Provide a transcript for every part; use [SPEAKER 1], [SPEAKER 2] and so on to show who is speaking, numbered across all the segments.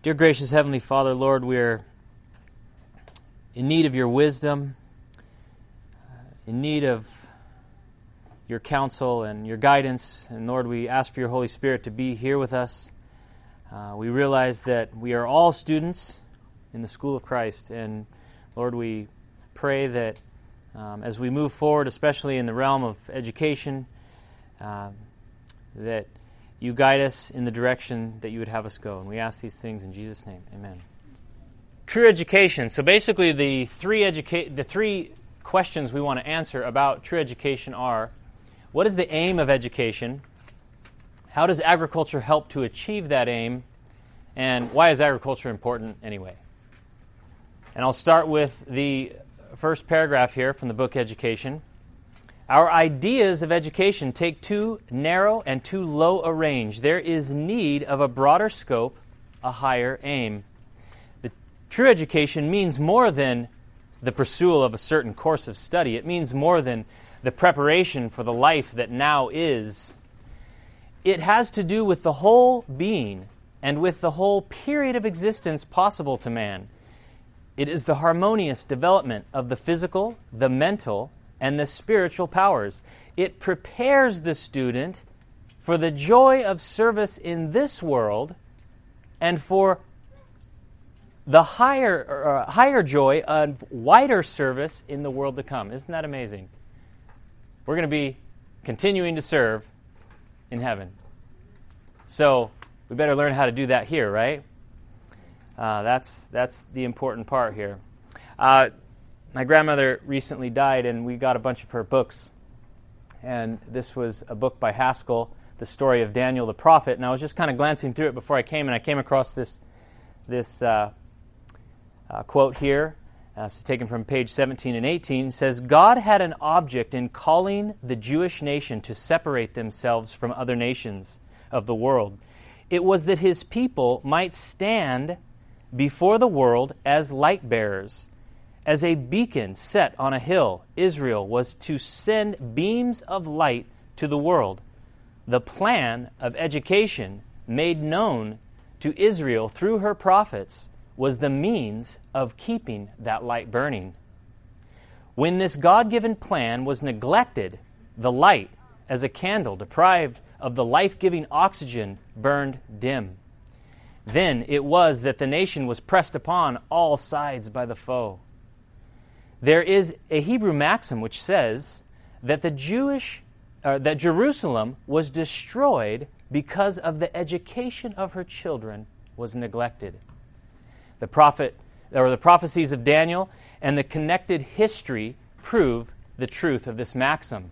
[SPEAKER 1] Dear gracious Heavenly Father, Lord, we are in need of your wisdom, in need of your counsel and your guidance. And Lord, we ask for your Holy Spirit to be here with us. We realize that we are all students in the school of Christ. And Lord, we pray that as we move forward, especially in the realm of education, that you guide us in the direction that you would have us go. And we ask these things in Jesus' name. Amen. True education. So basically the three questions we want to answer about true education are: what is the aim of education? How does agriculture help to achieve that aim? And why is agriculture important anyway? And I'll start with the first paragraph here from the book Education. Our ideas of education take too narrow and too low a range. There is need of a broader scope, a higher aim. The true education means more than the pursuit of a certain course of study. It means more than the preparation for the life that now is. It has to do with the whole being and with the whole period of existence possible to man. It is the harmonious development of the physical, the mental, and the spiritual powers. It prepares the student for the joy of service in this world and for the higher joy of wider service in the world to come. Isn't that amazing? We're going to be continuing to serve in heaven. So we better learn how to do that here, right? That's the important part here. My grandmother recently died, and we got a bunch of her books. And this was a book by Haskell, The Story of Daniel the Prophet. And I was just kind of glancing through it before I came, and I came across this quote here. This is taken from page 17 and 18. It says, God had an object in calling the Jewish nation to separate themselves from other nations of the world. It was that his people might stand before the world as light bearers. As a beacon set on a hill, Israel was to send beams of light to the world. The plan of education made known to Israel through her prophets was the means of keeping that light burning. When this God-given plan was neglected, the light, as a candle deprived of the life-giving oxygen, burned dim. Then it was that the nation was pressed upon all sides by the foe. There is a Hebrew maxim which says that that Jerusalem was destroyed because of the education of her children was neglected. The prophecies of Daniel and the connected history prove the truth of this maxim.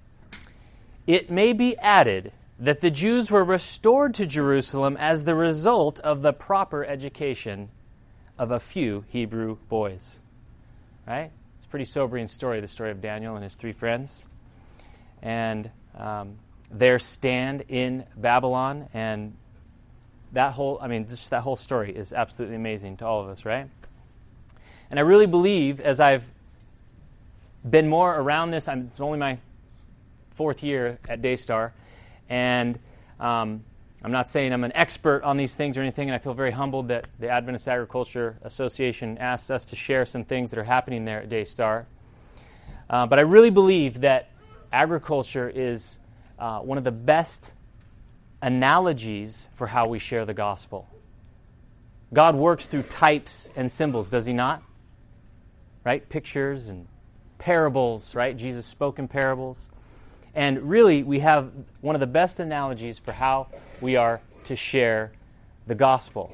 [SPEAKER 1] It may be added that the Jews were restored to Jerusalem as the result of the proper education of a few Hebrew boys. Right? It's a pretty sobering story, the story of Daniel and his three friends. And their stand in Babylon, and that whole story is absolutely amazing to all of us, right? And I really believe, as I've been more around this, it's only my 4th year at Daystar, and I'm not saying I'm an expert on these things or anything, and I feel very humbled that the Adventist Agriculture Association asked us to share some things that are happening there at Daystar. But I really believe that agriculture is one of the best analogies for how we share the gospel. God works through types and symbols, does he not? Right? Pictures and parables, right? Jesus spoke in parables. And really, we have one of the best analogies for how we are to share the gospel.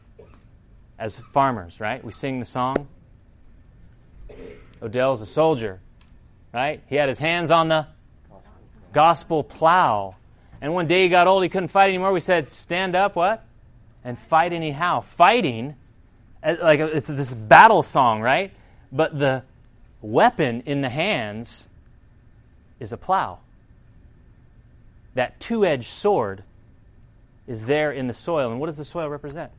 [SPEAKER 1] As farmers, right? We sing the song. Odell's a soldier, right? He had his hands on the gospel plow. And one day he got old, he couldn't fight anymore. We said, stand up, what? And fight anyhow. Fighting, like it's this battle song, right? But the weapon in the hands is a plow. That two-edged sword is there in the soil. And what does the soil represent?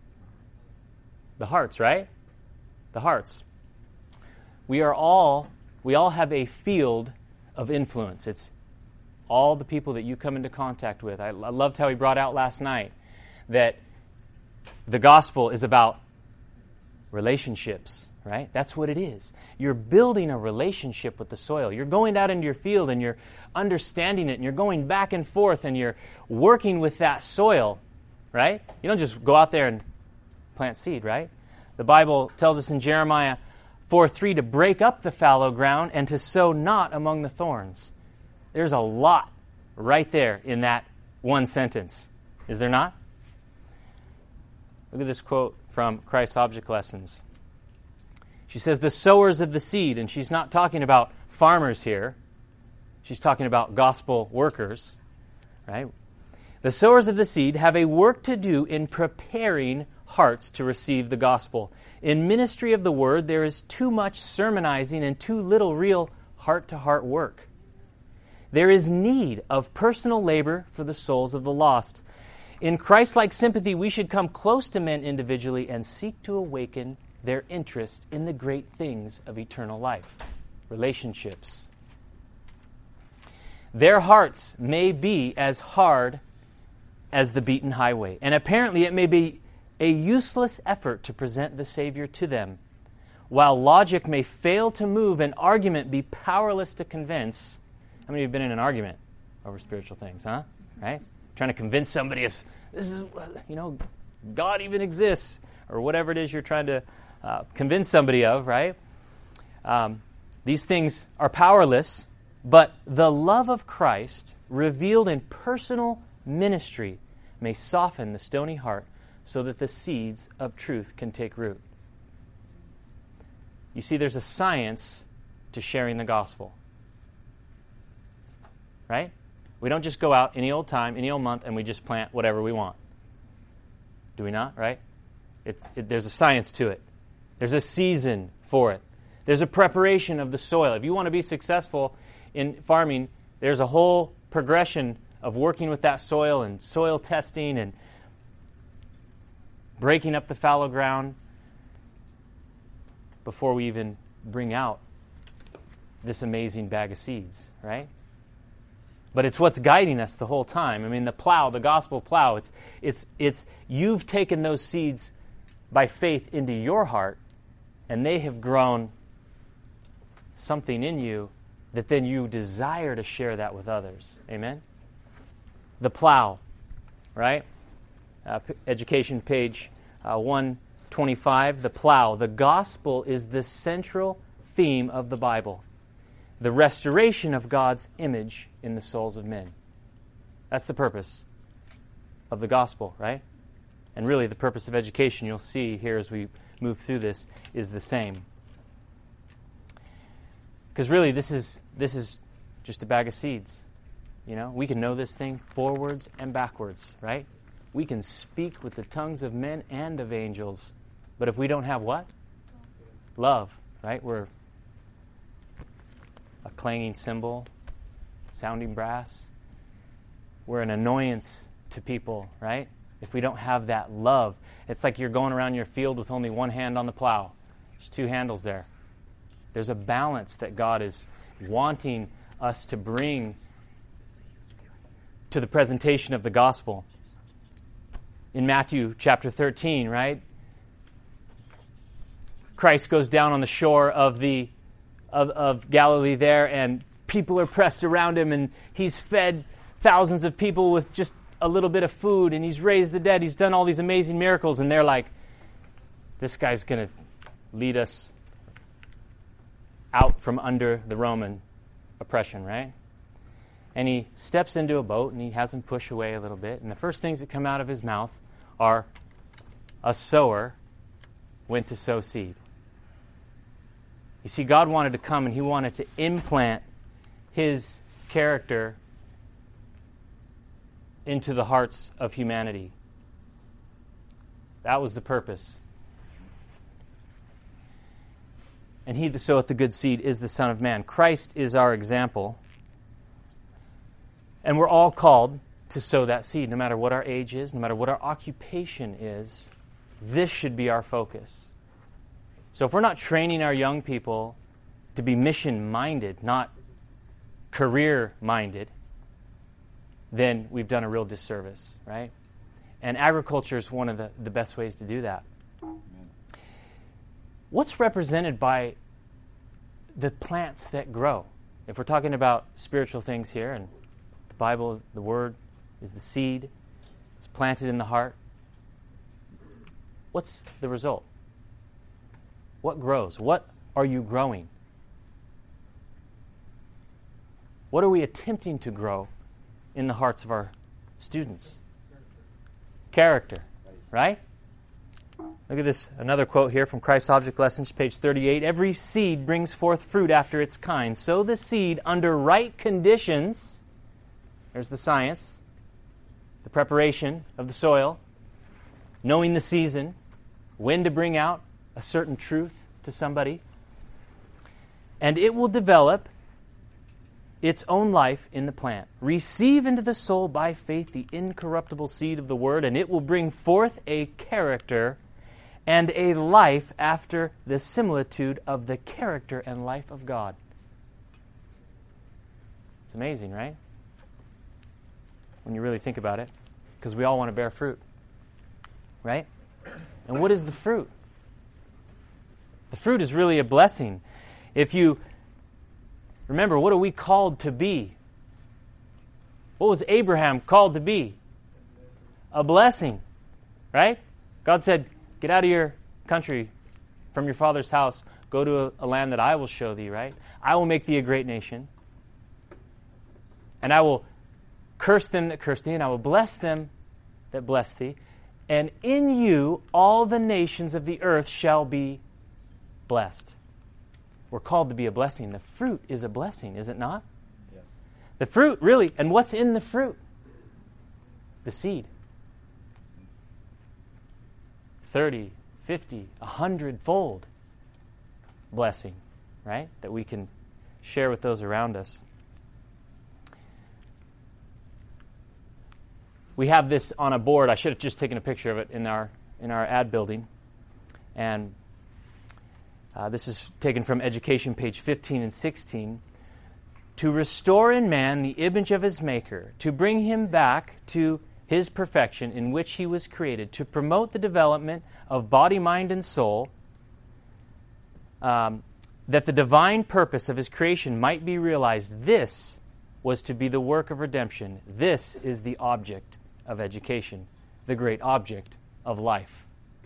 [SPEAKER 1] The hearts, right? The hearts. We all have a field of influence. It's all the people that you come into contact with. I loved how he brought out last night that The gospel is about relationships, right? That's what it is. You're building a relationship with the soil. You're going out into your field and you're understanding it and you're going back and forth and you're working with that soil, right? You don't just go out there and plant seed, right? The Bible tells us in Jeremiah 4:3 to break up the fallow ground and to sow not among the thorns. There's a lot right there in that one sentence. Is there not? Look at this quote from Christ's Object Lessons. She says, the sowers of the seed, and she's not talking about farmers here. She's talking about gospel workers, right? The sowers of the seed have a work to do in preparing hearts to receive the gospel. In ministry of the word, there is too much sermonizing and too little real heart-to-heart work. There is need of personal labor for the souls of the lost. In Christ-like sympathy, we should come close to men individually and seek to awaken their interest in the great things of eternal life, relationships. Their hearts may be as hard as the beaten highway, and apparently it may be a useless effort to present the Savior to them. While logic may fail to move and argument be powerless to convince. How many of you have been in an argument over spiritual things, huh? Right? Trying to convince somebody if this is, God even exists, or whatever it is you're trying to convince somebody of, right? These things are powerless, but the love of Christ revealed in personal ministry may soften the stony heart so that the seeds of truth can take root. You see, there's a science to sharing the gospel. Right? We don't just go out any old time, any old month, and we just plant whatever we want. Do we not? Right? There's a science to it. There's a season for it. There's a preparation of the soil. If you want to be successful in farming, there's a whole progression of working with that soil and soil testing and breaking up the fallow ground before we even bring out this amazing bag of seeds, right? But it's what's guiding us the whole time. I mean, the plow, the gospel plow, it's you've taken those seeds by faith into your heart, and they have grown something in you that then you desire to share that with others. Amen? The plow, right? Education page 125, the plow. The gospel is the central theme of the Bible. The restoration of God's image in the souls of men. That's the purpose of the gospel, right? And really the purpose of education, you'll see here as we move through this, is the same. Because really this is just a bag of seeds. We can know this thing forwards and backwards, right? We can speak with the tongues of men and of angels. But if we don't have what? Love, right? We're a clanging cymbal, sounding brass. We're an annoyance to people, right? If we don't have that love, it's like you're going around your field with only one hand on the plow. There's two handles there. There's a balance that God is wanting us to bring to the presentation of the gospel. In Matthew chapter 13, right? Christ goes down on the shore of Galilee there, and people are pressed around him, and he's fed thousands of people with just a little bit of food, and he's raised the dead. He's done all these amazing miracles, and they're like, this guy's going to lead us out from under the Roman oppression, right? And he steps into a boat, and he has them push away a little bit, and the first things that come out of his mouth are, a sower went to sow seed. You see, God wanted to come and he wanted to implant his character into the hearts of humanity. That was the purpose. And he that soweth the good seed is the Son of Man. Christ is our example. And we're all called to sow that seed, no matter what our age is, no matter what our occupation is. This should be our focus. So if we're not training our young people to be mission-minded, not career-minded, then we've done a real disservice, right? And agriculture is one of the best ways to do that. What's represented by the plants that grow? If we're talking about spiritual things here, and the Bible, the Word, is the seed, it's planted in the heart, what's the result? What grows? What are you growing? What are we attempting to grow in the hearts of our students? Character, right? Look at this, another quote here from Christ's Object Lessons, page 38. Every seed brings forth fruit after its kind. So the seed, under right conditions, there's the science, the preparation of the soil, knowing the season, when to bring out a certain truth to somebody, and it will develop its own life in the plant. Receive into the soul by faith the incorruptible seed of the Word, and it will bring forth a character and a life after the similitude of the character and life of God. It's amazing, right? When you really think about it, because we all want to bear fruit, right? And what is the fruit? The fruit is really a blessing. If you remember, what are we called to be? What was Abraham called to be? A blessing, right? God said, get out of your country, from your father's house, go to a land that I will show thee, right? I will make thee a great nation. And I will curse them that curse thee, and I will bless them that bless thee. And in you all the nations of the earth shall be blessed. We're called to be a blessing. The fruit is a blessing, is it not? Yes. The fruit, really, and what's in the fruit? The seed. 30, 50, 100-fold blessing, right? That we can share with those around us. We have this on a board. I should have just taken a picture of it in our ad building. And this is taken from Education, page 15 and 16. To restore in man the image of his Maker, to bring him back to his perfection in which he was created, to promote the development of body, mind, and soul, that the divine purpose of his creation might be realized. This was to be the work of redemption. This is the object of education, the great object of life.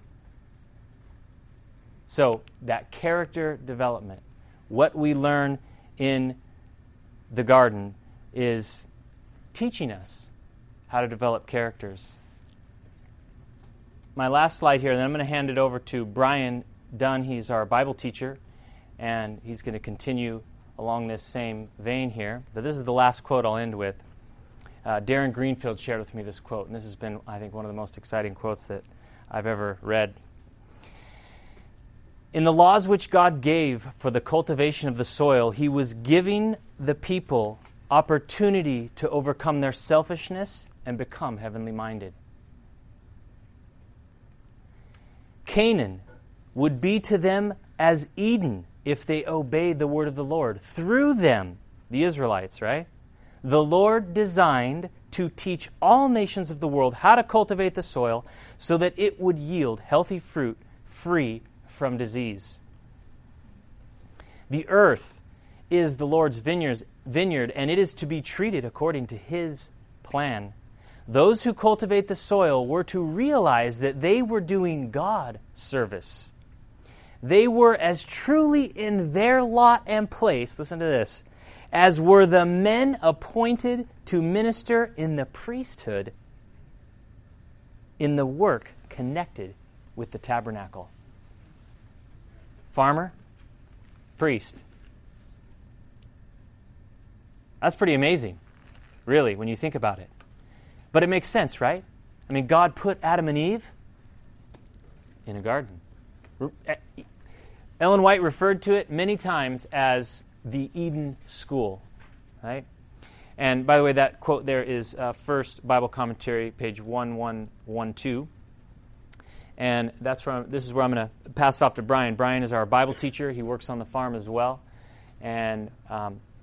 [SPEAKER 1] So that character development, what we learn in the garden, is teaching us how to develop characters. My last slide here, and then I'm going to hand it over to Brian Dunn. He's our Bible teacher, and he's going to continue along this same vein here. But this is the last quote I'll end with. Darren Greenfield shared with me this quote, and this has been, I think, one of the most exciting quotes that I've ever read. In the laws which God gave for the cultivation of the soil, He was giving the people opportunity to overcome their selfishness and become heavenly minded. Canaan would be to them as Eden if they obeyed the word of the Lord. Through them, the Israelites, right? The Lord designed to teach all nations of the world how to cultivate the soil so that it would yield healthy fruit free from disease. The earth is the Lord's vineyard, and it is to be treated according to His plan. Those who cultivate the soil were to realize that they were doing God service. They were as truly in their lot and place, listen to this, as were the men appointed to minister in the priesthood in the work connected with the tabernacle. Farmer, priest. That's pretty amazing, really, when you think about it. But it makes sense, right? I mean, God put Adam and Eve in a garden. Ellen White referred to it many times as the Eden School, right? And by the way, that quote there is First Bible Commentary, page 1112. And this is where I'm going to pass off to Brian. Brian is our Bible teacher. He works on the farm as well. And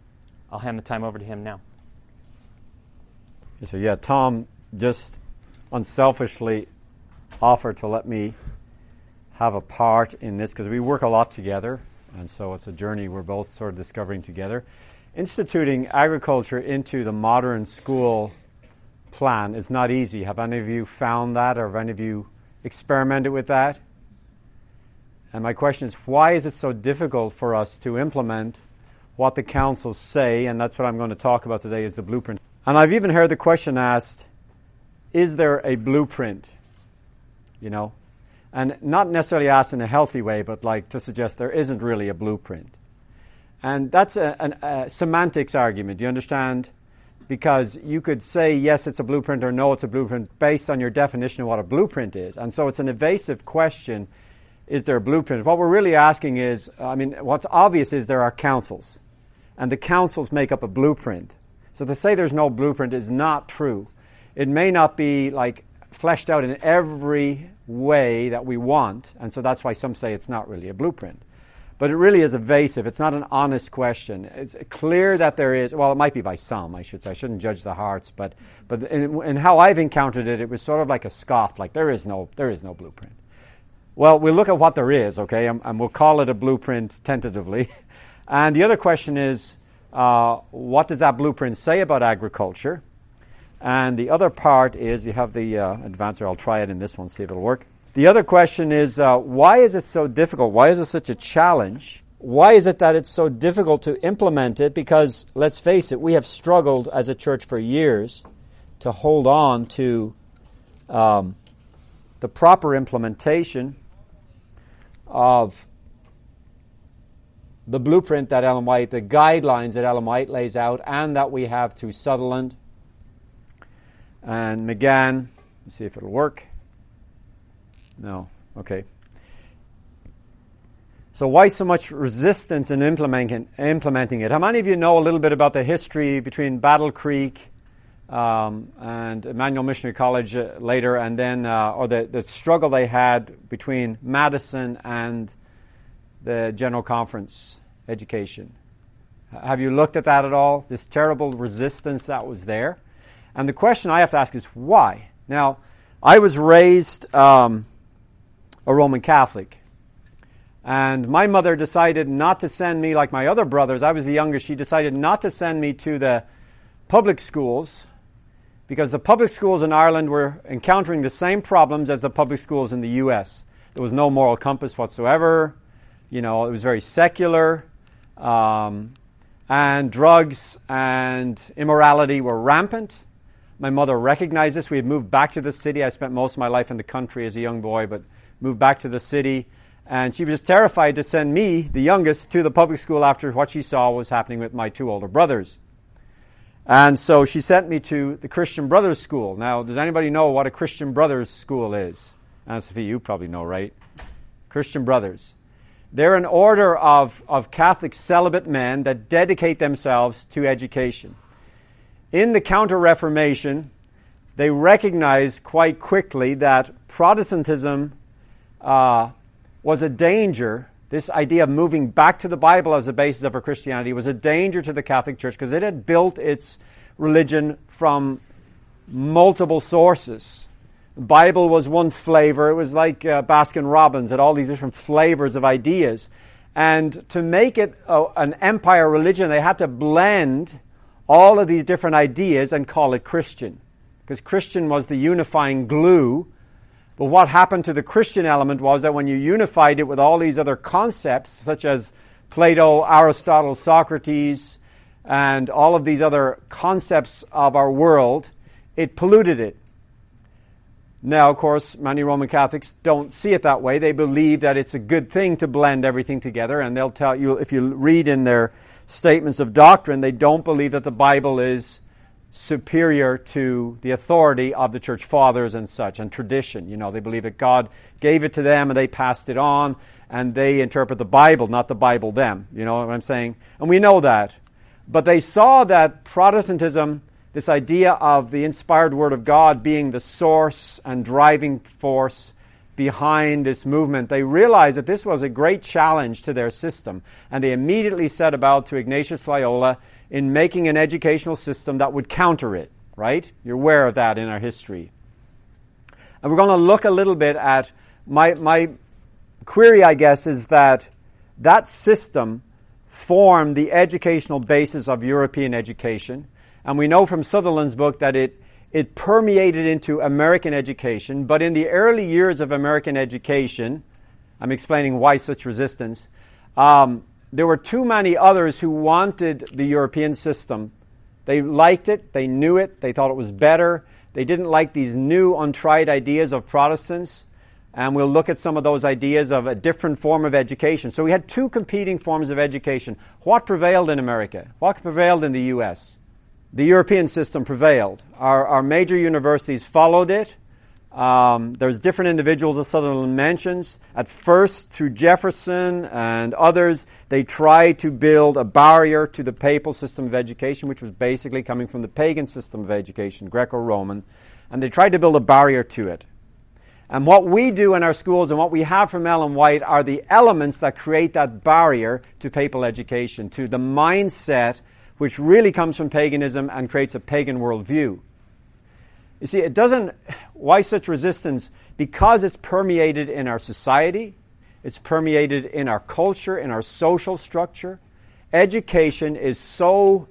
[SPEAKER 1] I'll hand the time over to him now.
[SPEAKER 2] So Tom just unselfishly offer to let me have a part in this, because we work a lot together, and so it's a journey we're both sort of discovering together. Instituting agriculture into the modern school plan is not easy. Have any of you found that, or have any of you experimented with that? And my question is, why is it so difficult for us to implement what the councils say? And that's what I'm going to talk about today, is the blueprint. And I've even heard the question asked, is there a blueprint? You know? And not necessarily asked in a healthy way, but like to suggest there isn't really a blueprint. And that's a semantics argument, do you understand? Because you could say, yes, it's a blueprint, or no, it's a blueprint, based on your definition of what a blueprint is. And so it's an evasive question, is there a blueprint? What we're really asking is, what's obvious is there are councils, and the councils make up a blueprint. So to say there's no blueprint is not true. It may not be like fleshed out in every way that we want, and so that's why some say it's not really a blueprint. But it really is evasive. It's not an honest question. It's clear that there is, well, it might be by some, I should say. I shouldn't judge the hearts, but in how I've encountered it, it was sort of like a scoff, like there is no blueprint. Well, we'll look at what there is, okay, and we'll call it a blueprint tentatively. And the other question is, what does that blueprint say about agriculture? And the other part is, you have the advancer, I'll try it in this one, see if it'll work. The other question is, why is it so difficult? Why is it such a challenge? Why is it that it's so difficult to implement it? Because, let's face it, we have struggled as a church for years to hold on to the proper implementation of the blueprint that Ellen White, the guidelines that Ellen White lays out, and that we have through Sutherland and McGann. Let's see if it'll work. No. Okay. So why so much resistance in implementing it? How many of you know a little bit about the history between Battle Creek and Emmanuel Missionary College later, and then or the struggle they had between Madison and the General Conference education? Have you looked at that at all? This terrible resistance that was there? And the question I have to ask is why? Now, I was raised a Roman Catholic. And my mother decided not to send me, like my other brothers, I was the youngest, she decided not to send me to the public schools, because the public schools in Ireland were encountering the same problems as the public schools in the U.S. There was no moral compass whatsoever. You know, it was very secular. And drugs and immorality were rampant. My mother recognized this. We had moved back to the city. I spent most of my life in the country as a young boy, but moved back to the city. And she was terrified to send me, the youngest, to the public school after what she saw was happening with my two older brothers. And so she sent me to the Christian Brothers School. Now, does anybody know what a Christian Brothers School is? Anne-Sophie, you probably know, right? Christian Brothers. They're an order of Catholic celibate men that dedicate themselves to education. In the Counter-Reformation, they recognized quite quickly that Protestantism was a danger. This idea of moving back to the Bible as the basis of our Christianity was a danger to the Catholic Church, because it had built its religion from multiple sources. The Bible was one flavor. It was like Baskin-Robbins, had all these different flavors of ideas. And to make it an empire religion, they had to blend all of these different ideas and call it Christian, because Christian was the unifying glue. But what happened to the Christian element was that when you unified it with all these other concepts, such as Plato, Aristotle, Socrates, and all of these other concepts of our world, it polluted it. Now, of course, many Roman Catholics don't see it that way. They believe that it's a good thing to blend everything together, and they'll tell you, if you read in their statements of doctrine, they don't believe that the Bible is superior to the authority of the church fathers and such, and tradition. You know, they believe that God gave it to them and they passed it on, and they interpret the Bible, not the Bible them. You know what I'm saying? And we know that. But they saw that Protestantism, this idea of the inspired Word of God being the source and driving force behind this movement, they realized that this was a great challenge to their system. And they immediately set about to Ignatius Loyola in making an educational system that would counter it, right? You're aware of that in our history. And we're going to look a little bit at, my query, I guess, is that system formed the educational basis of European education. And we know from Sutherland's book that it permeated into American education. But in the early years of American education, I'm explaining why such resistance, there were too many others who wanted the European system. They liked it, they knew it, they thought it was better. They didn't like these new, untried ideas of Protestants. And we'll look at some of those ideas of a different form of education. So we had two competing forms of education. What prevailed in America? What prevailed in the U.S.? The European system prevailed. Our major universities followed it. There's different individuals that Sutherland mentions. At first, through Jefferson and others, they tried to build a barrier to the papal system of education, which was basically coming from the pagan system of education, Greco-Roman. And they tried to build a barrier to it. And what we do in our schools and what we have from Ellen White are the elements that create that barrier to papal education, to the mindset which really comes from paganism and creates a pagan worldview. You see, why such resistance? Because it's permeated in our society, it's permeated in our culture, in our social structure. Education is so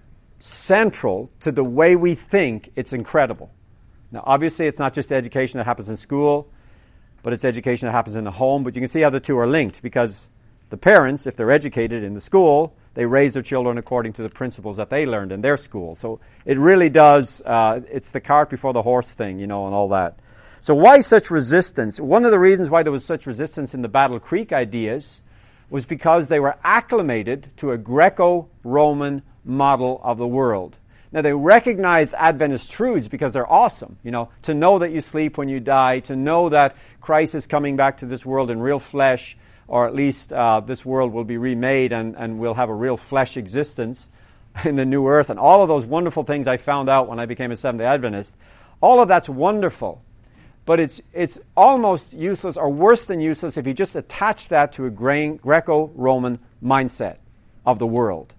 [SPEAKER 2] central to the way we think, it's incredible. Now, obviously, it's not just education that happens in school, but it's education that happens in the home. But you can see how the two are linked, because the parents, if they're educated in the school, they raise their children according to the principles that they learned in their school. So it really does, it's the cart before the horse thing, and all that. So why such resistance? One of the reasons why there was such resistance in the Battle Creek ideas was because they were acclimated to a Greco-Roman model of the world. Now, they recognize Adventist truths because they're awesome. To know that you sleep when you die, to know that Christ is coming back to this world in real flesh, or at least this world will be remade and we'll have a real flesh existence in the new earth. And all of those wonderful things I found out when I became a Seventh-day Adventist, all of that's wonderful. But it's almost useless, or worse than useless, if you just attach that to a Greco-Roman mindset of the world.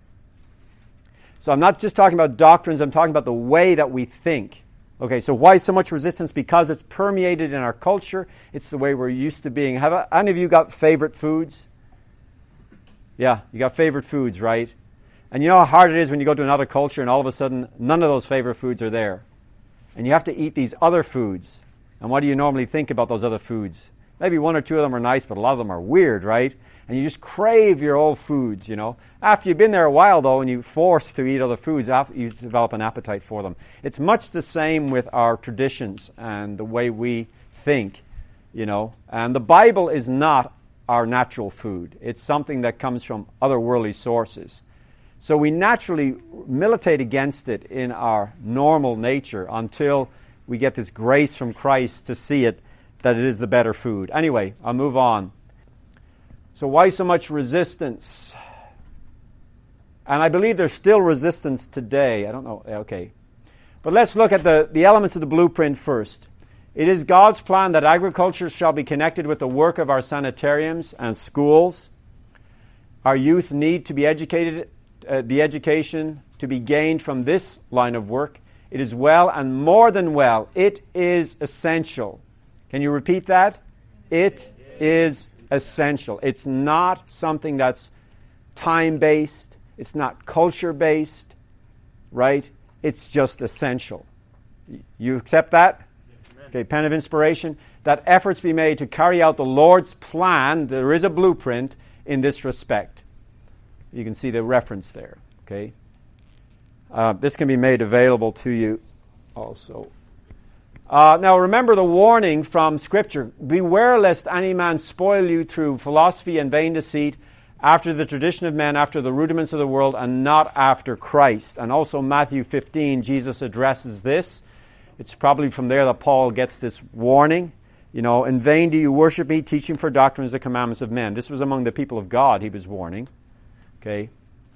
[SPEAKER 2] So I'm not just talking about doctrines, I'm talking about the way that we think. Okay, so why so much resistance? Because it's permeated in our culture. It's the way we're used to being. Have any of you got favorite foods? Yeah, you got favorite foods, right? And you know how hard it is when you go to another culture and all of a sudden none of those favorite foods are there. And you have to eat these other foods. And what do you normally think about those other foods? Maybe one or two of them are nice, but a lot of them are weird, right? And you just crave your old foods, After you've been there a while, though, and you're forced to eat other foods, you develop an appetite for them. It's much the same with our traditions and the way we think, And the Bible is not our natural food. It's something that comes from otherworldly sources. So we naturally militate against it in our normal nature until we get this grace from Christ to see it, that it is the better food. Anyway, I'll move on. So why so much resistance? And I believe there's still resistance today. I don't know. Okay. But let's look at the elements of the blueprint first. It is God's plan that agriculture shall be connected with the work of our sanitariums and schools. Our youth need to be educated, the education to be gained from this line of work. It is well, and more than well, it is essential. Can you repeat that? It is essential. It's not something that's time-based. It's not culture-based, right? It's just essential. You accept that? Okay, pen of inspiration. That efforts be made to carry out the Lord's plan. There is a blueprint in this respect. You can see the reference there, okay? This can be made available to you also. Now remember the warning from Scripture. Beware lest any man spoil you through philosophy and vain deceit, after the tradition of men, after the rudiments of the world, and not after Christ. And also Matthew 15, Jesus addresses this. It's probably from there that Paul gets this warning. In vain do you worship me, teaching for doctrines the commandments of men. This was among the people of God he was warning. Okay.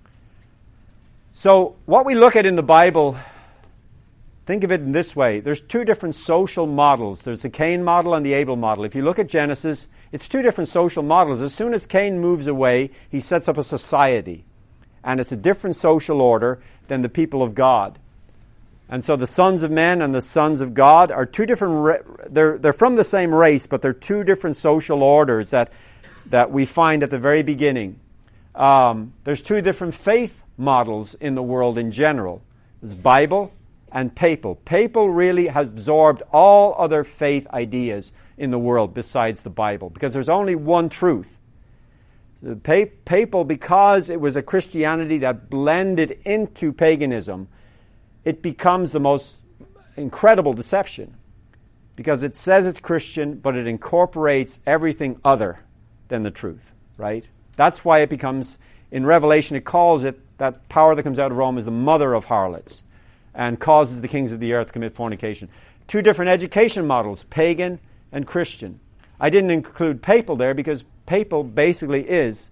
[SPEAKER 2] So what we look at in the Bible, think of it in this way. There's two different social models. There's the Cain model and the Abel model. If you look at Genesis, it's two different social models. As soon as Cain moves away, he sets up a society. And it's a different social order than the people of God. And so the sons of men and the sons of God are two different, they're from the same race, but they're two different social orders that we find at the very beginning. There's two different faith models in the world in general. There's Bible and papal. Papal really has absorbed all other faith ideas in the world besides the Bible, because there's only one truth. The papal, because it was a Christianity that blended into paganism, it becomes the most incredible deception, because it says it's Christian, but it incorporates everything other than the truth, right? That's why it becomes, in Revelation, it calls it, that power that comes out of Rome is the mother of harlots and causes the kings of the earth to commit fornication. Two different education models, pagan and Christian. I didn't include papal there because papal basically is,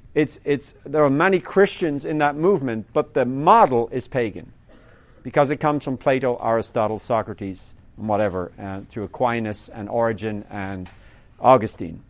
[SPEAKER 2] there are many Christians in that movement, but the model is pagan because it comes from Plato, Aristotle, Socrates, and whatever, to Aquinas and Origen and Augustine.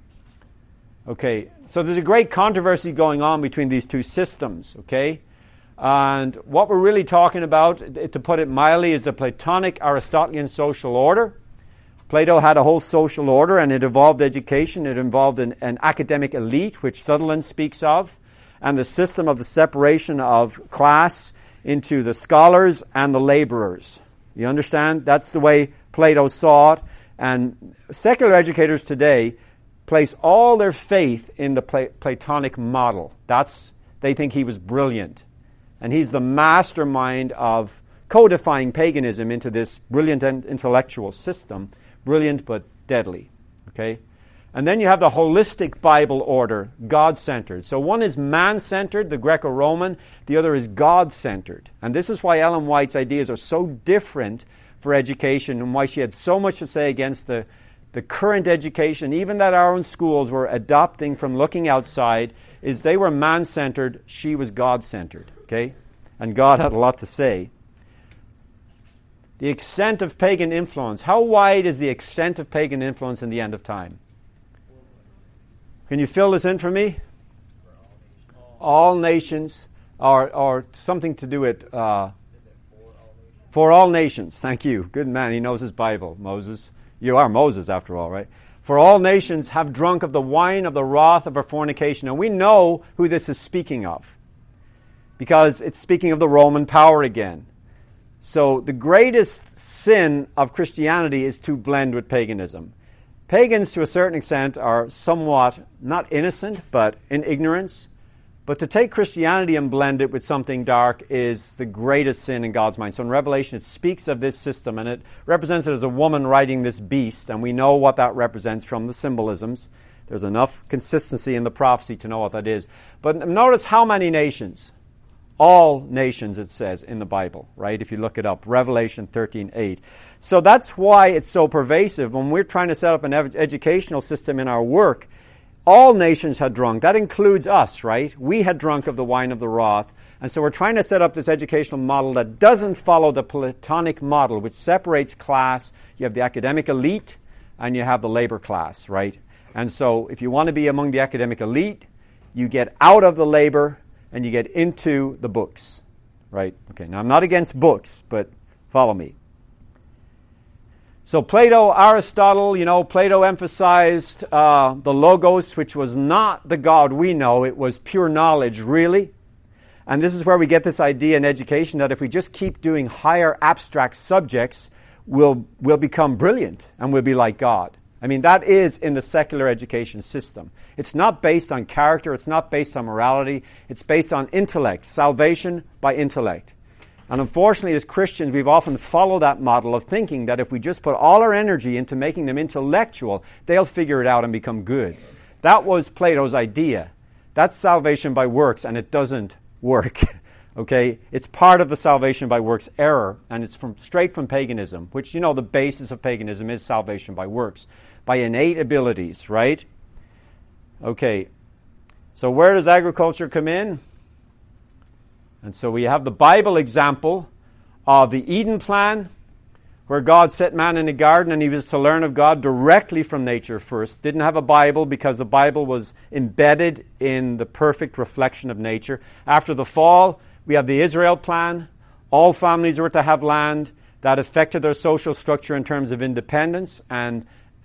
[SPEAKER 2] Okay, so there's a great controversy going on between these two systems, okay? And what we're really talking about, to put it mildly, is the Platonic Aristotelian social order. Plato had a whole social order, and it involved education. It involved an academic elite, which Sutherland speaks of, and the system of the separation of class into the scholars and the laborers. You understand? That's the way Plato saw it. And secular educators today place all their faith in the Platonic model. They think he was brilliant. And he's the mastermind of codifying paganism into this brilliant and intellectual system. Brilliant but deadly. Okay? And then you have the holistic Bible order, God-centered. So one is man-centered, the Greco-Roman. The other is God-centered. And this is why Ellen White's ideas are so different for education, and why she had so much to say against the current education, even that our own schools were adopting from looking outside, is they were man-centered, she was God-centered. Okay? And God had a lot to say. The extent of pagan influence. How wide is the extent of pagan influence in the end of time? Can you fill this in for me? All nations, or something to do with for all nations. Thank you. Good man. He knows his Bible, Moses. You are Moses, after all, right? For all nations have drunk of the wine of the wrath of her fornication. And we know who this is speaking of, because it's speaking of the Roman power again. So the greatest sin of Christianity is to blend with paganism. Pagans, to a certain extent, are somewhat, not innocent, but in ignorance. But to take Christianity and blend it with something dark is the greatest sin in God's mind. So in Revelation, it speaks of this system, and it represents it as a woman riding this beast, and we know what that represents from the symbolisms. There's enough consistency in the prophecy to know what that is. But notice how many nations. All nations, it says in the Bible, right? If you look it up, Revelation 13:8. So that's why it's so pervasive. When we're trying to set up an educational system in our work, all nations had drunk. That includes us, right? We had drunk of the wine of the wrath. And so we're trying to set up this educational model that doesn't follow the Platonic model, which separates class. You have the academic elite and you have the labor class, right? And so if you want to be among the academic elite, you get out of the labor and you get into the books, right? Okay, now I'm not against books, but follow me. So Plato, Aristotle, Plato emphasized the logos, which was not the God we know. It was pure knowledge, really. And this is where we get this idea in education that if we just keep doing higher abstract subjects, we'll become brilliant and we'll be like God. I mean, that is in the secular education system. It's not based on character. It's not based on morality. It's based on intellect, salvation by intellect. And unfortunately, as Christians, we've often followed that model of thinking that if we just put all our energy into making them intellectual, they'll figure it out and become good. That was Plato's idea. That's salvation by works, and it doesn't work. Okay? It's part of the salvation by works error, and it's straight from paganism, which, the basis of paganism is salvation by works, by innate abilities, right? Okay. So where does agriculture come in? And so we have the Bible example of the Eden plan, where God set man in a garden and he was to learn of God directly from nature first. Didn't have a Bible because the Bible was embedded in the perfect reflection of nature. After the fall, we have the Israel plan. All families were to have land. That affected their social structure in terms of independence and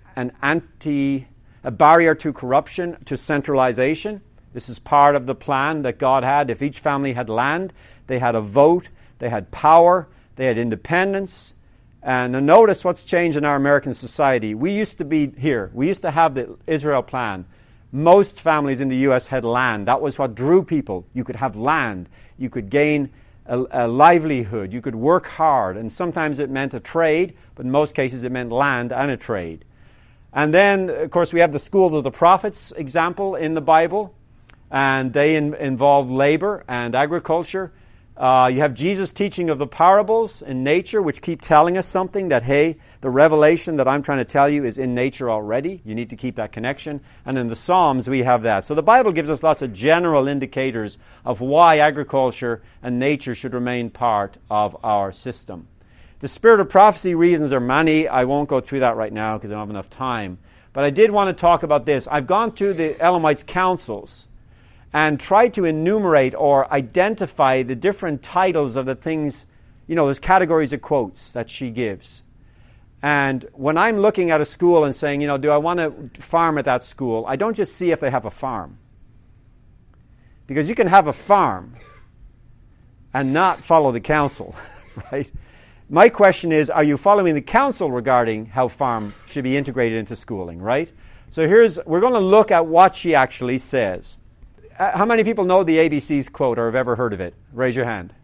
[SPEAKER 2] a barrier to corruption, to centralization. This is part of the plan that God had. If each family had land, they had a vote, they had power, they had independence. And notice what's changed in our American society. We used to be here. We used to have the Israel plan. Most families in the U.S. had land. That was what drew people. You could have land. You could gain a livelihood. You could work hard. And sometimes it meant a trade, but in most cases it meant land and a trade. And then, of course, we have the schools of the prophets example in the Bible. And they involve labor and agriculture. You have Jesus' teaching of the parables in nature, which keep telling us something that, hey, the revelation that I'm trying to tell you is in nature already. You need to keep that connection. And in the Psalms, we have that. So the Bible gives us lots of general indicators of why agriculture and nature should remain part of our system. The spirit of prophecy reasons are many. I won't go through that right now because I don't have enough time. But I did want to talk about this. I've gone through the Elamites' councils and try to enumerate or identify the different titles of the things, there's categories of quotes that she gives. And when I'm looking at a school and saying, do I want to farm at that school, I don't just see if they have a farm. Because you can have a farm and not follow the council, right? My question is, are you following the council regarding how farm should be integrated into schooling, right? So we're going to look at what she actually says. How many people know the ABC's quote or have ever heard of it? Raise your hand.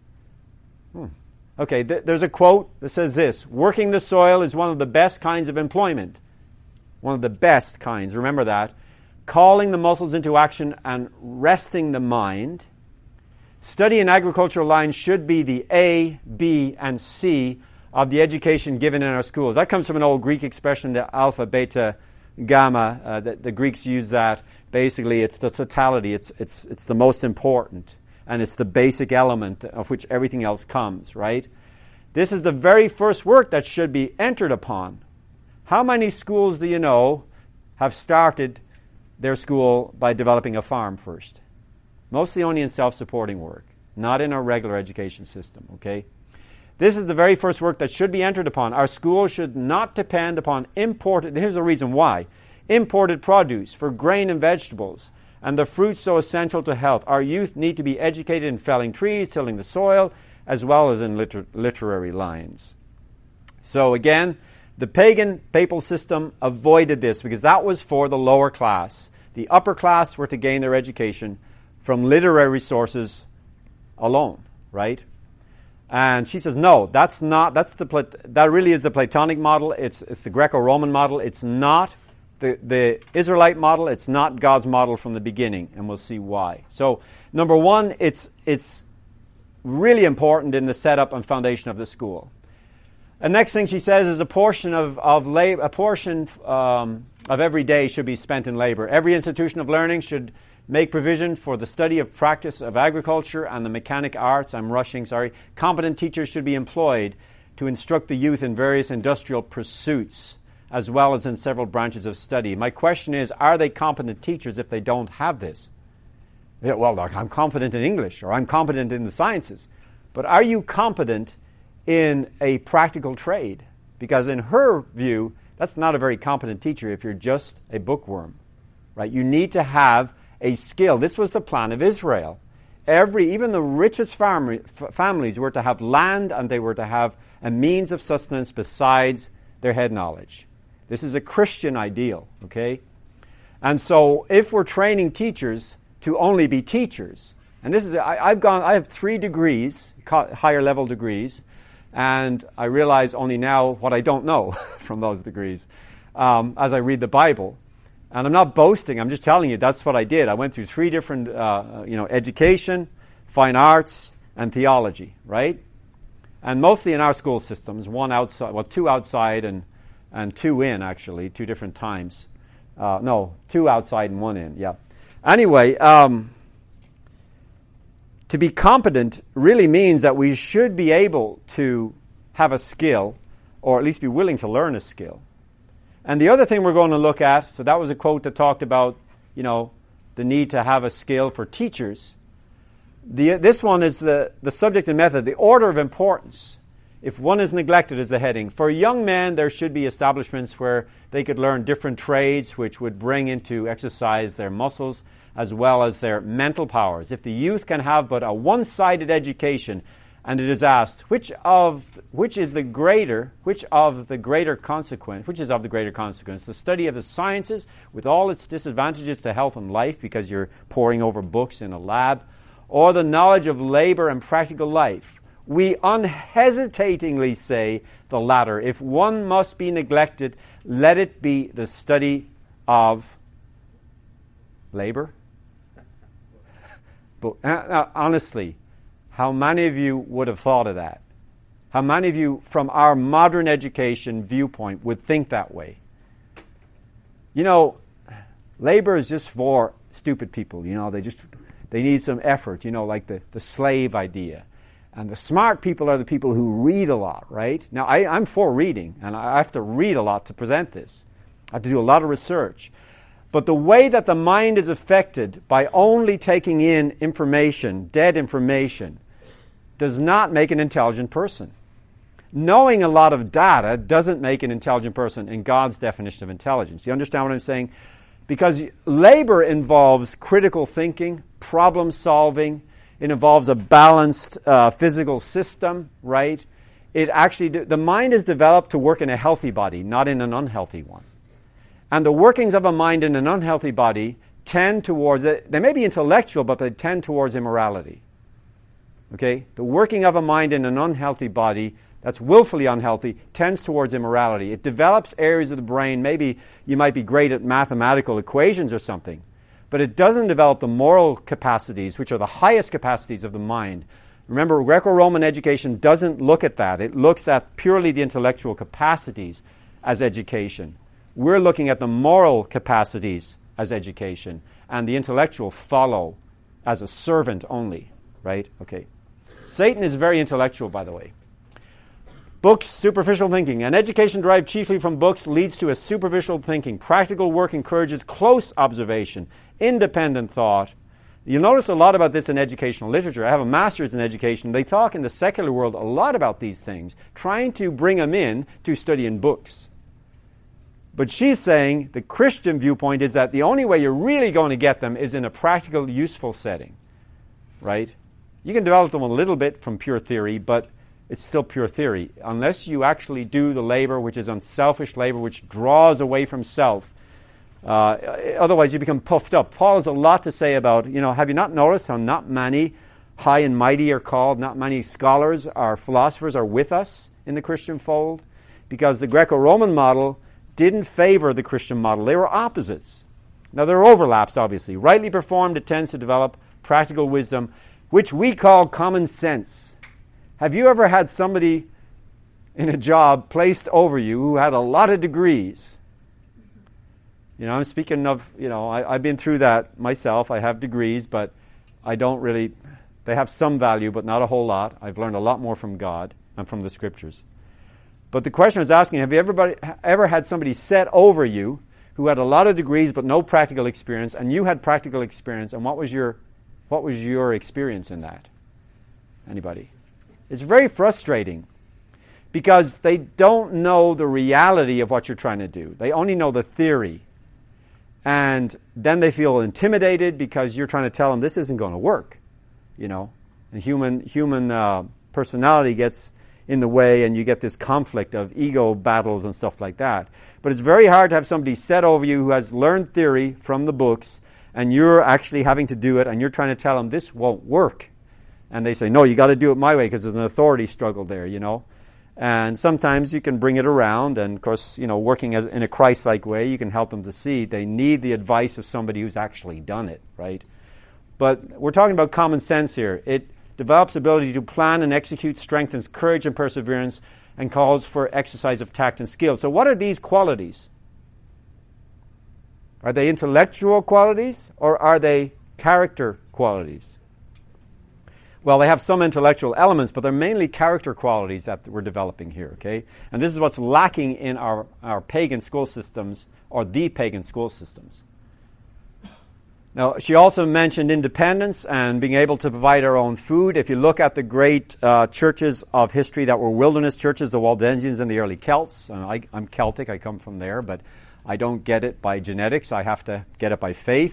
[SPEAKER 2] Okay, there's a quote that says this: working the soil is one of the best kinds of employment. One of the best kinds, remember that. Calling the muscles into action and resting the mind. Study in agricultural lines should be the A, B, and C of the education given in our schools. That comes from an old Greek expression, the alpha, beta, gamma. The Greeks use that. Basically, it's the totality. It's the most important, and it's the basic element of which everything else comes, right? This is the very first work that should be entered upon. How many schools do you know have started their school by developing a farm first? Mostly only in self-supporting work, not in our regular education system, okay? This is the very first work that should be entered upon. Our schools should not depend upon imported, here's the reason why, imported produce for grain and vegetables, and the fruits so essential to health. Our youth need to be educated in felling trees, tilling the soil, as well as in literary lines. So again, the pagan papal system avoided this because that was for the lower class. The upper class were to gain their education from literary sources alone, right? And she says, no, that really is the Platonic model. It's the Greco-Roman model. It's not the Israelite model. It's not God's model from the beginning, and we'll see why. So, number one, it's really important in the setup and foundation of the school. The next thing she says is a portion of every day should be spent in labor. Every institution of learning should make provision for the study of practice of agriculture and the mechanic arts. Competent teachers should be employed to instruct the youth in various industrial pursuits, as well as in several branches of study. My question is, are they competent teachers if they don't have this? Yeah, well, I'm competent in English, or I'm competent in the sciences. But are you competent in a practical trade? Because in her view, that's not a very competent teacher if you're just a bookworm, right? You need to have a skill. This was the plan of Israel. Even the richest families were to have land, and they were to have a means of sustenance besides their head knowledge. This is a Christian ideal, okay? And so if we're training teachers to only be teachers, and this is, I have 3 degrees, higher level degrees, and I realize only now what I don't know from those degrees as I read the Bible. And I'm not boasting, I'm just telling you that's what I did. I went through 3 different, education, fine arts, and theology, right? And mostly in our school systems, 2 outside and 2 in, actually, 2 different times. 2 outside and 1 in, yeah. Anyway, to be competent really means that we should be able to have a skill, or at least be willing to learn a skill. And the other thing we're going to look at, so that was a quote that talked about, the need to have a skill for teachers. This one is the subject and method, the order of importance. If one is neglected is the heading. For young men, there should be establishments where they could learn different trades which would bring into exercise their muscles as well as their mental powers. If the youth can have but a one-sided education, and it is asked, which is of the greater consequence? The study of the sciences with all its disadvantages to health and life because you're poring over books in a lab, or the knowledge of labor and practical life? We unhesitatingly say the latter. If one must be neglected, let it be the study of labor. But honestly, how many of you would have thought of that? How many of you, from our modern education viewpoint, would think that way? You know, labor is just for stupid people. You know, they need some effort, you know, like the slave idea. And the smart people are the people who read a lot, right? Now, I'm for reading, and I have to read a lot to present this. I have to do a lot of research. But the way that the mind is affected by only taking in information, dead information, does not make an intelligent person. Knowing a lot of data doesn't make an intelligent person in God's definition of intelligence. You understand what I'm saying? Because labor involves critical thinking, problem solving. It involves a balanced physical system, right? The mind is developed to work in a healthy body, not in an unhealthy one. And the workings of a mind in an unhealthy body tend towards, they may be intellectual, but they tend towards immorality. Okay? The working of a mind in an unhealthy body that's willfully unhealthy tends towards immorality. It develops areas of the brain, maybe you might be great at mathematical equations or something, but it doesn't develop the moral capacities, which are the highest capacities of the mind. Remember, Greco-Roman education doesn't look at that. It looks at purely the intellectual capacities as education. We're looking at the moral capacities as education, and the intellectual follow as a servant only, right? Okay. Satan is very intellectual, by the way. Books, superficial thinking. An education derived chiefly from books leads to a superficial thinking. Practical work encourages close observation, independent thought. You'll notice a lot about this in educational literature. I have a master's in education. They talk in the secular world a lot about these things, trying to bring them in to study in books. But she's saying the Christian viewpoint is that the only way you're really going to get them is in a practical, useful setting, right? You can develop them a little bit from pure theory, but it's still pure theory. Unless you actually do the labor, which is unselfish labor, which draws away from self, otherwise you become puffed up. Paul has a lot to say about, have you not noticed how not many high and mighty are called, not many scholars or philosophers are with us in the Christian fold? Because the Greco-Roman model didn't favor the Christian model. They were opposites. Now, there are overlaps, obviously. Rightly performed, it tends to develop practical wisdom, which we call common sense. Have you ever had somebody in a job placed over you who had a lot of degrees? I'm speaking of, I've been through that myself. I have degrees, but I don't really, they have some value, but not a whole lot. I've learned a lot more from God and from the Scriptures. But the question I was asking, have you ever had somebody set over you who had a lot of degrees but no practical experience, and you had practical experience, and what was your experience in that? Anybody? It's very frustrating because they don't know the reality of what you're trying to do. They only know the theory. And then they feel intimidated because you're trying to tell them this isn't going to work. And human personality gets in the way, and you get this conflict of ego battles and stuff like that. But it's very hard to have somebody set over you who has learned theory from the books, and you're actually having to do it, and you're trying to tell them this won't work. And they say, no, you got to do it my way, because there's an authority struggle there, And sometimes you can bring it around, and of course, working in a Christ-like way, you can help them to see they need the advice of somebody who's actually done it, right? But we're talking about common sense here. It develops ability to plan and execute, strengthens courage and perseverance, and calls for exercise of tact and skill. So what are these qualities? Are they intellectual qualities, or are they character qualities? Well, they have some intellectual elements, but they're mainly character qualities that we're developing here, okay? And this is what's lacking in our pagan school systems, or the pagan school systems. Now, she also mentioned independence and being able to provide our own food. If you look at the great churches of history that were wilderness churches, the Waldensians and the early Celts, I'm Celtic, I come from there, but I don't get it by genetics. I have to get it by faith.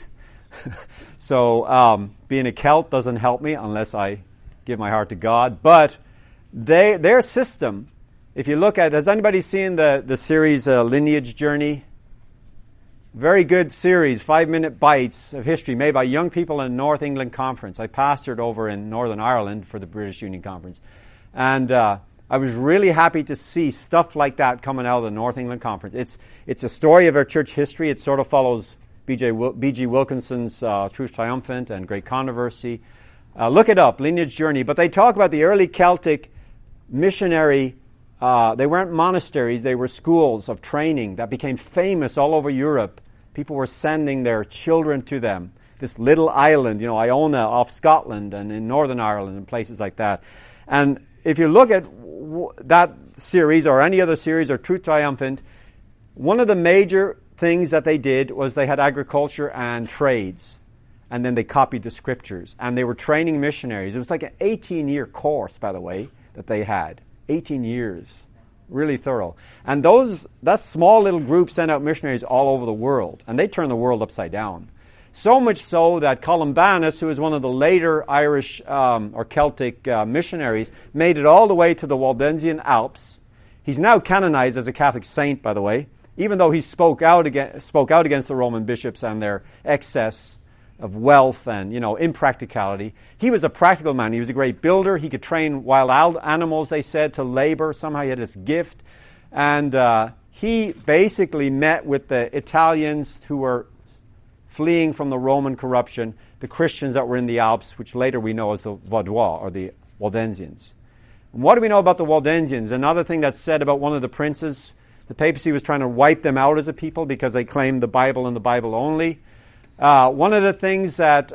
[SPEAKER 2] So being a Celt doesn't help me unless I give my heart to God. But their system, if you look at, has anybody seen the series Lineage Journey? Very good series, 5-minute bites of history made by young people in North England Conference. I pastored over in Northern Ireland for the British Union Conference. And I was really happy to see stuff like that coming out of the North England Conference. It's a story of our church history. It sort of follows B.G. Wilkinson's Truth Triumphant and Great Controversy. Look it up, Lineage Journey. But they talk about the early Celtic missionary. They weren't monasteries, they were schools of training that became famous all over Europe. People were sending their children to them. This little island, Iona off Scotland and in Northern Ireland and places like that. And if you look at that series or any other series or Truth Triumphant, one of the major things that they did was they had agriculture and trades. And then they copied the scriptures. And they were training missionaries. It was like an 18-year course, by the way, that they had. 18 years. Really thorough. And that small little group sent out missionaries all over the world. And they turned the world upside down. So much so that Columbanus, who was one of the later Irish or Celtic missionaries, made it all the way to the Waldensian Alps. He's now canonized as a Catholic saint, by the way, even though he spoke out against the Roman bishops and their excess of wealth and, impracticality. He was a practical man. He was a great builder. He could train wild animals, they said, to labor. Somehow he had this gift. And he basically met with the Italians who were fleeing from the Roman corruption, the Christians that were in the Alps, which later we know as the Vaudois, or the Waldensians. And what do we know about the Waldensians? Another thing that's said about one of the princes, the papacy was trying to wipe them out as a people because they claimed the Bible and the Bible only. One of the things that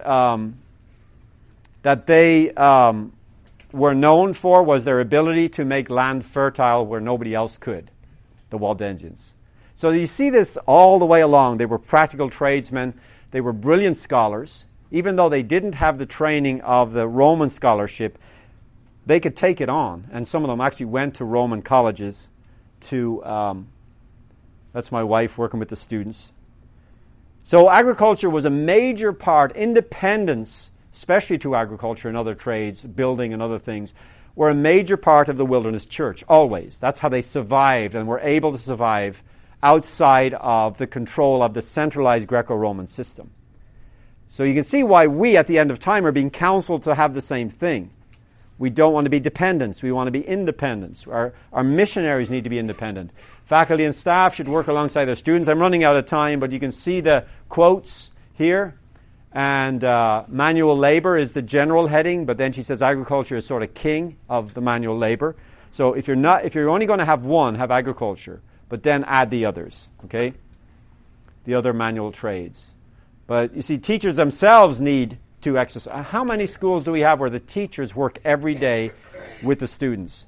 [SPEAKER 2] they were known for was their ability to make land fertile where nobody else could, the Waldensians. So you see this all the way along. They were practical tradesmen. They were brilliant scholars. Even though they didn't have the training of the Roman scholarship, they could take it on. And some of them actually went to Roman colleges to, that's my wife working with the students. So agriculture was a major part. Independence, especially to agriculture and other trades, building and other things, were a major part of the wilderness church, always. That's how they survived and were able to survive outside of the control of the centralized Greco-Roman system. So you can see why we, at the end of time, are being counseled to have the same thing. We don't want to be dependents. We want to be independents. Our missionaries need to be independent. Faculty and staff should work alongside their students. I'm running out of time, but you can see the quotes here. And manual labor is the general heading, but then she says agriculture is sort of king of the manual labor. So if you're only going to have one, have agriculture, but then add the others, okay? The other manual trades. But you see, teachers themselves need to exercise. How many schools do we have where the teachers work every day with the students?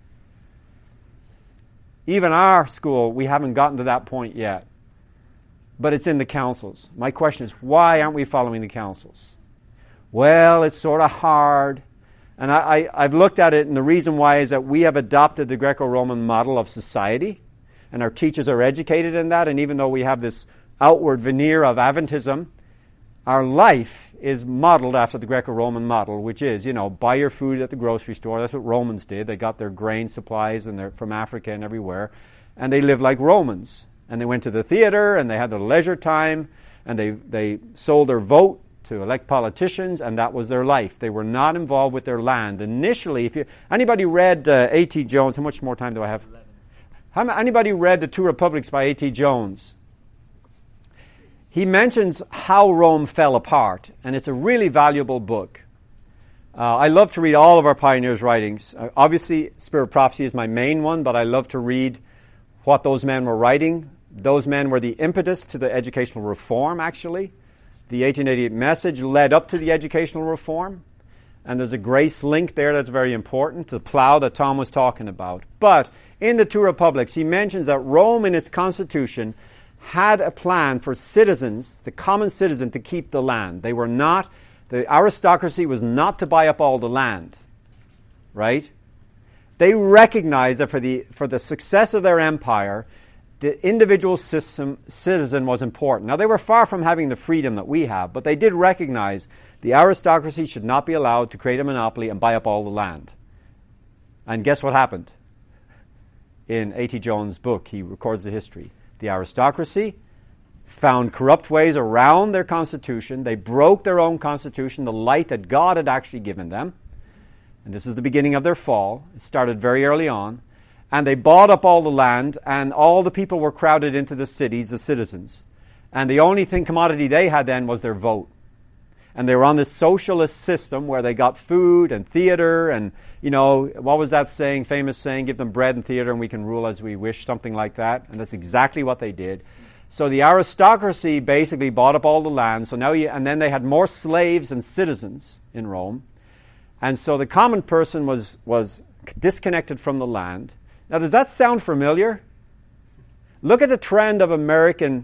[SPEAKER 2] Even our school, we haven't gotten to that point yet. But it's in the councils. My question is, why aren't we following the councils? Well, it's sort of hard. And I've looked at it, and the reason why is that we have adopted the Greco-Roman model of society, and our teachers are educated in that, and even though we have this outward veneer of Adventism, our life is modeled after the Greco-Roman model, which is, buy your food at the grocery store. That's what Romans did. They got their grain supplies and they're from Africa and everywhere, and they lived like Romans. And they went to the theater, and they had their leisure time, and they sold their vote to elect politicians, and that was their life. They were not involved with their land. Initially, anybody read A.T. Jones? How much more time do I have? Anybody read The Two Republics by A.T. Jones? He mentions how Rome fell apart, and it's a really valuable book. I love to read all of our pioneers' writings. Obviously, Spirit of Prophecy is my main one, but I love to read what those men were writing. Those men were the impetus to the educational reform, actually. The 1888 message led up to the educational reform. And there's a grace link there that's very important, the plow that Tom was talking about. But in the Two Republics, he mentions that Rome in its constitution had a plan for citizens, the common citizen, to keep the land. They were not, the aristocracy was not to buy up all the land, right? They recognized that for the success of their empire, the individual citizen was important. Now, they were far from having the freedom that we have, but they did recognize the aristocracy should not be allowed to create a monopoly and buy up all the land. And guess what happened? In A.T. Jones' book, he records the history. The aristocracy found corrupt ways around their constitution. They broke their own constitution, the light that God had actually given them. And this is the beginning of their fall. It started very early on. And they bought up all the land, and all the people were crowded into the cities, the citizens. And the only commodity they had then was their vote. And they were on this socialist system where they got food and theater and, what was that saying, famous saying, give them bread and theater and we can rule as we wish, something like that. And that's exactly what they did. So the aristocracy basically bought up all the land. So now and then they had more slaves than citizens in Rome. And so the common person was disconnected from the land. Now, does that sound familiar? Look at the trend of American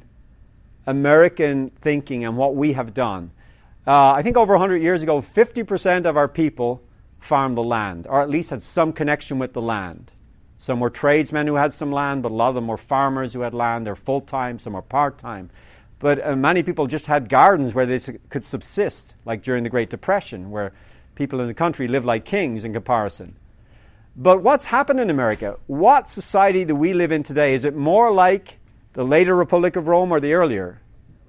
[SPEAKER 2] thinking and what we have done. I think over 100 years ago, 50% of our people farmed the land, or at least had some connection with the land. Some were tradesmen who had some land, but a lot of them were farmers who had land. They're full-time, some are part-time. But many people just had gardens where they could subsist, like during the Great Depression, where people in the country lived like kings in comparison. But what's happened in America? What society do we live in today? Is it more like the later Republic of Rome or the earlier?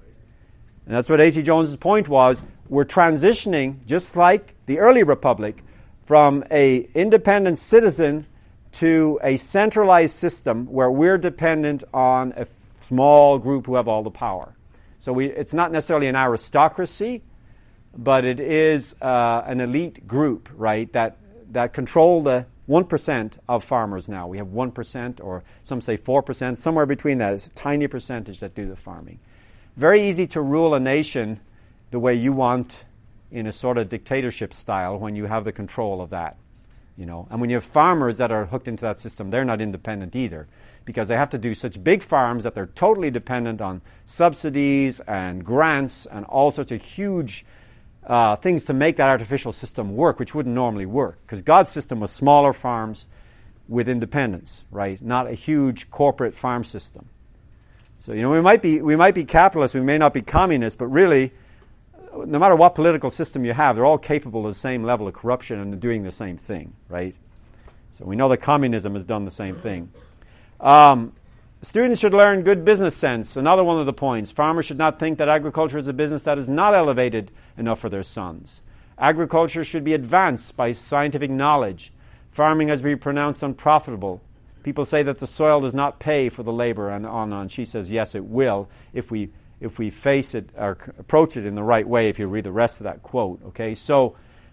[SPEAKER 2] And that's what A.T. Jones's point was. We're transitioning, just like the early Republic, from a independent citizen to a centralized system where we're dependent on a small group who have all the power. So it's not necessarily an aristocracy, but it is an elite group, right, that control the 1% of farmers now. We have 1%, or some say 4%, somewhere between that. It's a tiny percentage that do the farming. Very easy to rule a nation the way you want in a sort of dictatorship style when you have the control of that, And when you have farmers that are hooked into that system, they're not independent either, because they have to do such big farms that they're totally dependent on subsidies and grants and all sorts of huge things to make that artificial system work, which wouldn't normally work, because God's system was smaller farms with independence, right? Not a huge corporate farm system. So, we might be capitalists, we may not be communists, but really, no matter what political system you have, they're all capable of the same level of corruption and doing the same thing, right? So we know that communism has done the same thing. Students should learn good business sense. Another one of the points. Farmers should not think that agriculture is a business that is not elevated enough for their sons. Agriculture should be advanced by scientific knowledge. Farming has been pronounced unprofitable. People say that the soil does not pay for the labor, and on and on. She says, yes, it will if we face it or approach it in the right way, if you read the rest of that quote, okay? So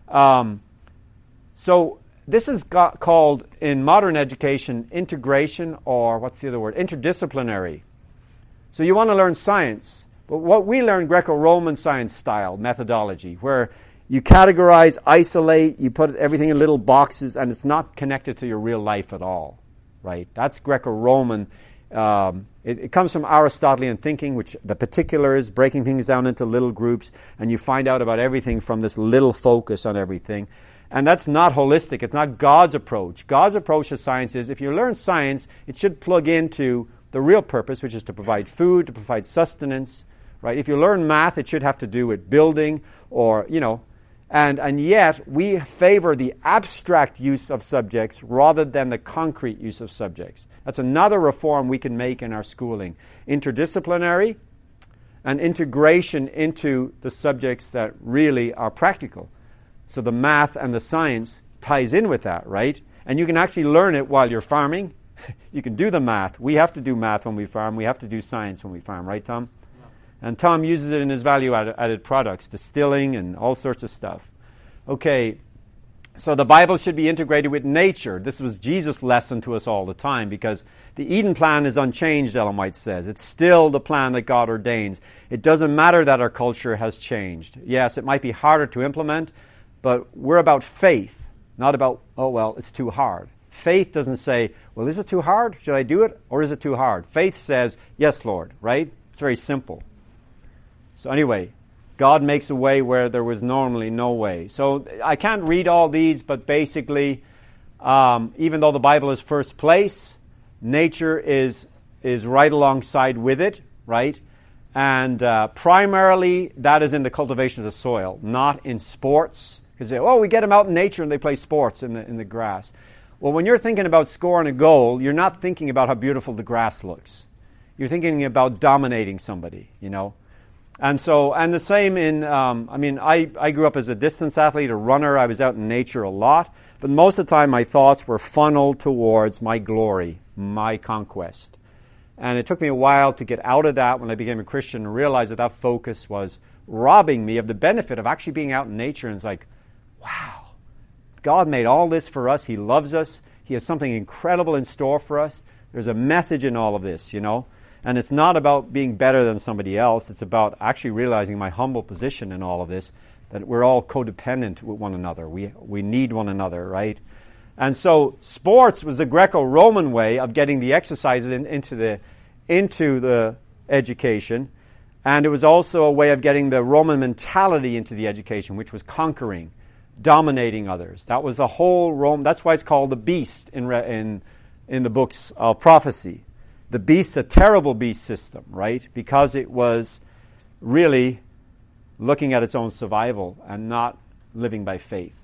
[SPEAKER 2] this is called, in modern education, integration, or what's the other word? Interdisciplinary. So you want to learn science, but what we learn Greco-Roman science style methodology, where you categorize, isolate, you put everything in little boxes, and it's not connected to your real life at all, right? That's Greco-Roman. It comes from Aristotelian thinking, which the particular is breaking things down into little groups, and you find out about everything from this little focus on everything. And that's not holistic. It's not God's approach. God's approach to science is, if you learn science, it should plug into the real purpose, which is to provide food, to provide sustenance, right? If you learn math, it should have to do with building or, and yet we favor the abstract use of subjects rather than the concrete use of subjects. That's another reform we can make in our schooling. Interdisciplinary and integration into the subjects that really are practical. So the math and the science ties in with that, right? And you can actually learn it while you're farming. You can do the math. We have to do math when we farm. We have to do science when we farm, right, Tom? Yeah. And Tom uses it in his value-added products, distilling and all sorts of stuff. Okay, so the Bible should be integrated with nature. This was Jesus' lesson to us all the time, because the Eden plan is unchanged, Ellen White says. It's still the plan that God ordains. It doesn't matter that our culture has changed. Yes, it might be harder to implement, but we're about faith, not about, it's too hard. Faith doesn't say, well, is it too hard? Should I do it? Or is it too hard? Faith says, yes, Lord, right? It's very simple. So anyway, God makes a way where there was normally no way. So I can't read all these, but basically, even though the Bible is first place, nature is right alongside with it, right? And primarily, that is in the cultivation of the soil, not in sports. Because we get them out in nature and they play sports in the grass. Well, when you're thinking about scoring a goal, you're not thinking about how beautiful the grass looks. You're thinking about dominating somebody, you know. And the same in, I grew up as a distance athlete, a runner. I was out in nature a lot. But most of the time, my thoughts were funneled towards my glory, my conquest. And it took me a while to get out of that when I became a Christian and realize that focus was robbing me of the benefit of actually being out in nature. And it's like, wow, God made all this for us. He loves us. He has something incredible in store for us. There's a message in all of this, you know. And it's not about being better than somebody else. It's about actually realizing my humble position in all of this, that we're all codependent with one another. We need one another, right? And so sports was the Greco-Roman way of getting the exercises into the education. And it was also a way of getting the Roman mentality into the education, which was conquering, dominating others. That was the whole Rome. That's why it's called the beast in the books of prophecy. The beast, a terrible beast system, right? Because it was really looking at its own survival and not living by faith.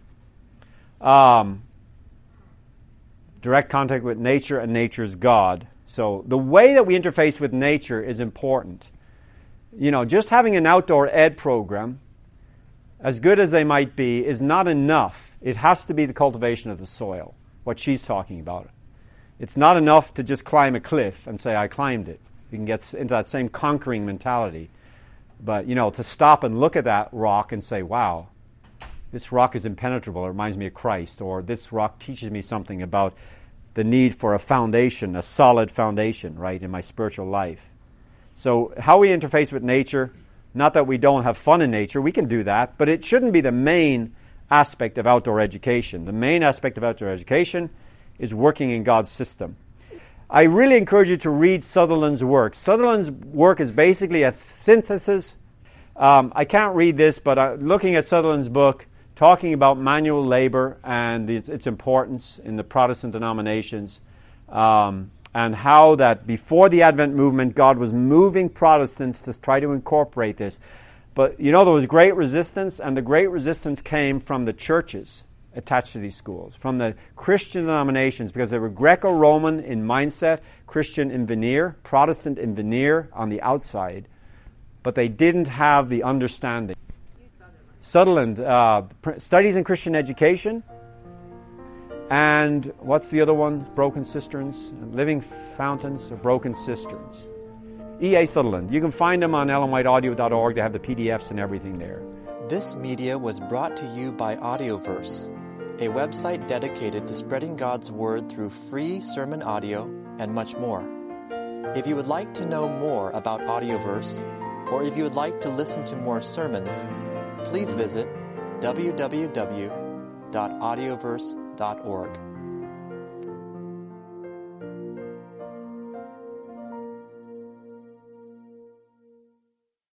[SPEAKER 2] Direct contact with nature and nature's God. So the way that we interface with nature is important. You know, just having an outdoor ed program, as good as they might be, is not enough. It has to be the cultivation of the soil, what she's talking about. It's not enough to just climb a cliff and say, I climbed it. You can get into that same conquering mentality. But, you know, to stop and look at that rock and say, wow, this rock is impenetrable. It reminds me of Christ. Or this rock teaches me something about the need for a foundation, a solid foundation, right, in my spiritual life. So how we interface with nature, not that we don't have fun in nature, we can do that, but it shouldn't be the main aspect of outdoor education. The main aspect of outdoor education is working in God's system. I really encourage you to read Sutherland's work. Sutherland's work is basically a synthesis. I can't read this, but looking at Sutherland's book, talking about manual labor and its importance in the Protestant denominations, and how that before the Advent movement, God was moving Protestants to try to incorporate this. But, you know, there was great resistance, and the great resistance came from the churches attached to these schools, from the Christian denominations, because they were Greco-Roman in mindset, Christian in veneer, Protestant in veneer on the outside, but they didn't have the understanding. Sutherland, Studies in Christian Education, and what's the other one? Broken Cisterns, Living Fountains of Broken Cisterns. E.A. Sutherland. You can find them on ellenwhiteaudio.org. They have the PDFs and everything there.
[SPEAKER 3] This media was brought to you by Audioverse, a website dedicated to spreading God's Word through free sermon audio and much more. If you would like to know more about Audioverse, or if you would like to listen to more sermons, please visit www.audioverse.org.